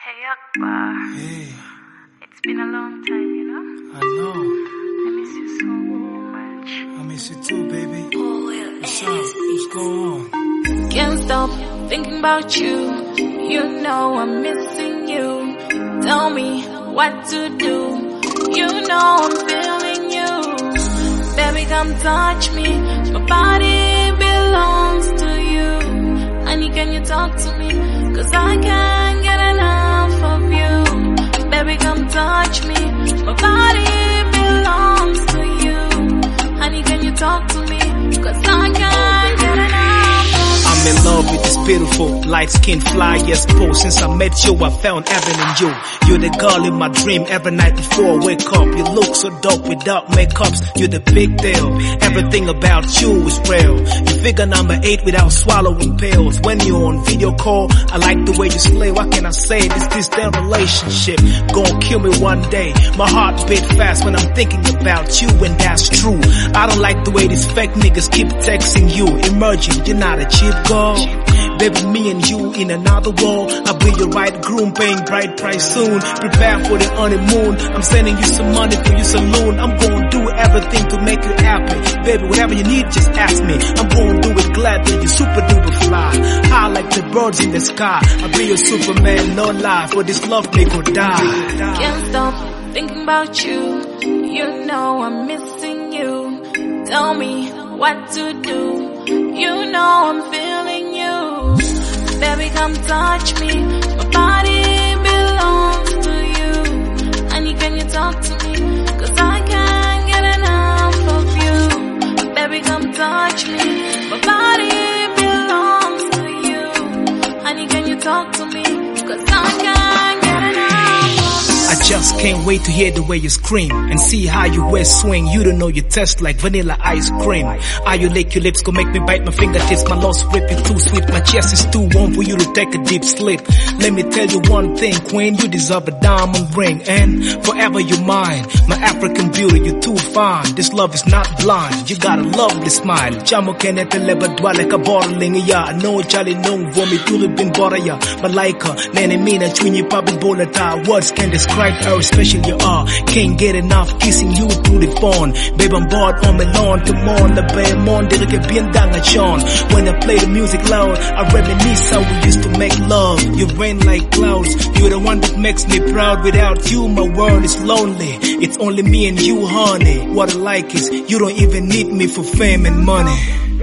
Hey Akbar. Hey, It's been a long time, you know? I know. I miss you so much. I miss you too, baby. What's up? What's going on? Can't stop thinking about you. You know I'm missing you. Tell me what to do. You know I'm feeling you. Baby, come touch me. My body belongs to you. Honey, can you talk to me? 'Cause I can't get enough of you. Baby, come touch me. My body belongs to you. Honey, can you talk to me? 'Cause I can't get enough of you. I'm in love with this beautiful, light-skinned fly, yes, pose. Since I met you, I found heaven in you. You're the girl in my dream every night before I wake up. You look so dope without makeups. You're the big deal. Everything about you is real. You figure number 8 without swallowing pills. When you're on video call, I like the way you slay. What can I say? This damn relationship gonna kill me one day. My heart beat fast when I'm thinking about you, and that's true. I don't like the way these fake niggas keep texting you. Emerging, you're not a cheap girl. Baby, me and you in another world. I'll be your right groom, paying bright price soon. Prepare for the honeymoon. I'm sending you some money for your saloon. I'm gonna do everything to make you happy. Baby, whatever you need, just ask me. I'm gonna do it gladly. You super duper fly. High like the birds in the sky. I'll be your Superman, no lie. For this love, they could die. Can't stop thinking about you. You know I'm missing you. Tell me what to do. You know I'm feeling you. Baby, come touch me. My body belongs to you. Honey, can you talk to me? 'Cause I can't get enough of you. Baby, come touch me. My body belongs to you. Honey, can you talk to me? 'Cause I can't get enough of you. I just can't wait to hear the way you scream and see how you waist swing. You don't know you taste like vanilla ice cream. How you lick your lips go make me bite my fingertips. My lost rip you too sweet. My chest is too warm for you to take a deep slip. Let me tell you one thing, queen, you deserve a diamond ring and forever you're mine. My African beauty, you're too fine. This love is not blind. You got a lovely smile. Chamo kenete leba dwale ka bottling ya. No chali no vomi tuli bin boraya. Malaika nene mina chwinyi pabin bolata. Words can describe how special you are. Can't get enough kissing you through the phone. Babe, I'm bored on my lawn. Come on, the bay mon dirike bien danga chon. When I play the music loud, I reminisce how we used to make love. You rain like clouds. You're the one that makes me proud. Without you, my world is lonely. It's only me and you, honey. What I like is you don't even need me for fame and money.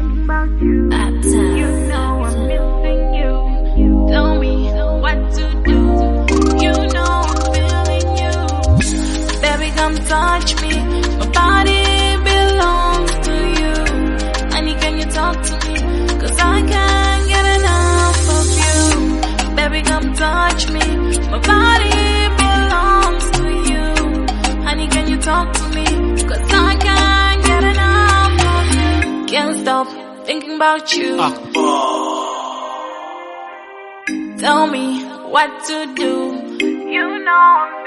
That time. You know I'm missing you. Tell me what to do. You know I'm feeling you. Baby, come touch me. My body belongs to you. Honey, can you talk to me? 'Cause I can't get enough of you. Baby, come touch me. My body belongs to you. Honey, can you talk to me? 'Cause I can't get enough of you. Can't stop thinking about you. Tell me what to do. You know I'm